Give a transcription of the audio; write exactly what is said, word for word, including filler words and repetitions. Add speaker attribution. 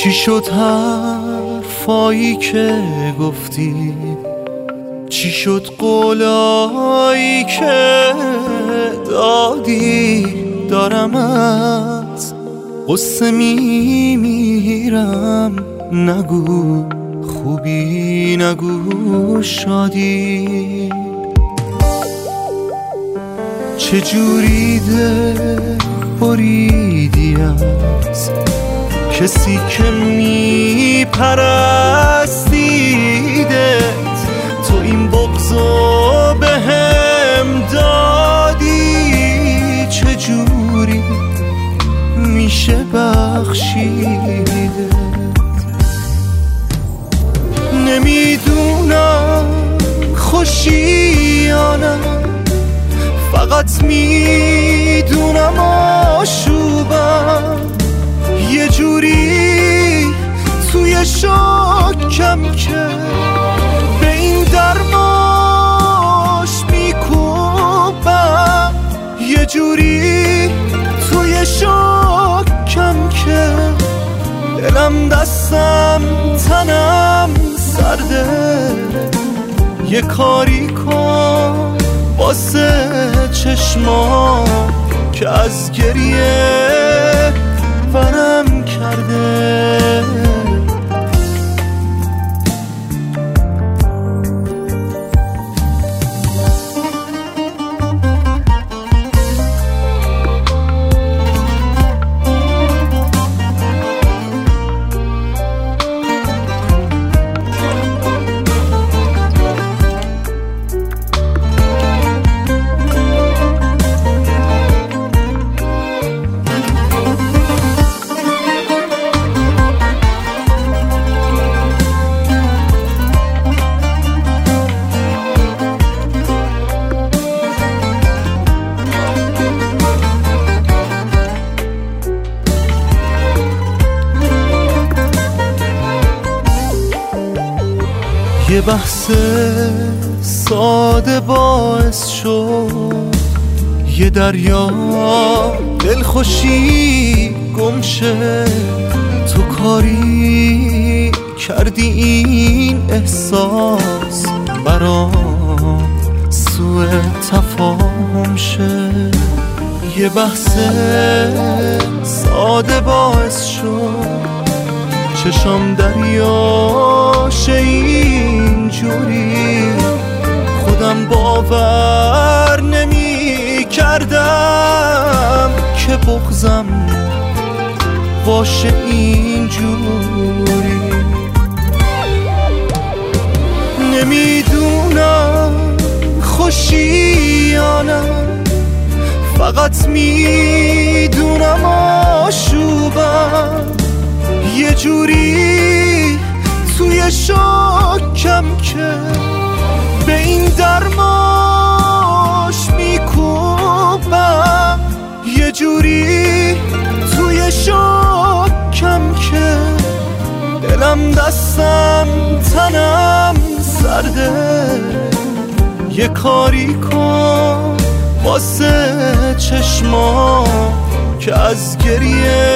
Speaker 1: چی شد حرفایی که گفتی؟ چی شد قولایی که دادی؟ دارم از قصه میمیرم، نگو خوبی نگو شادی. چجوری دل بریدی از کسی که میپرستیدت؟ تو این بغضو به هم دادی، چجوری میشه بخشیدت؟ نمیدونم خوشی یا نه، فقط میدونم آشوبم یه جوری توی شاکم که به این درماش میکوبم، یه جوری توی شاکم که دلم دستم تنم سرده. یه کاری کن واسه چشما که از گریه ورم کرده. یه بحث ساده باعث شد یه دریا دلخوشی گمشه. تو کاری کردی این احساس برام سوء تفاهم شه. یه بحث ساده باعث شد چشام دریاشه اینجوری. خودم باور نمی کردم که بغضم باشه اینجوری. نمیدونم خوشی یا نه، فقط میدونم آشوبم یه جوری توی شاکم که به این درماش میکوبم، یه جوری توی شاکم که دلم دستم تنم سرده. یه کاری کن واسه چشما که از گریه